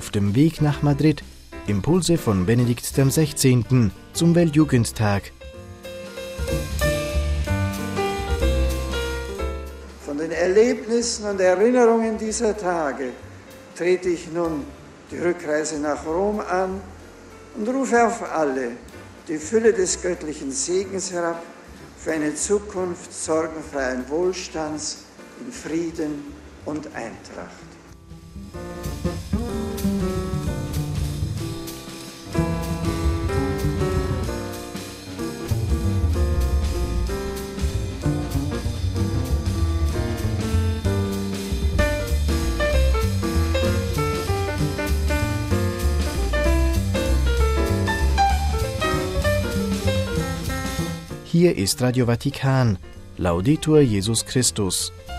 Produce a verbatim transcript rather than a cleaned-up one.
Auf dem Weg nach Madrid Impulse von Benedikt dem Sechzehnten zum Weltjugendtag. Von den Erlebnissen und Erinnerungen dieser Tage trete ich nun die Rückreise nach Rom an und rufe auf alle die Fülle des göttlichen Segens herab für eine Zukunft sorgenfreien Wohlstands in Frieden und Eintracht. Hier ist Radio Vatikan. Laudetur Jesus Christus.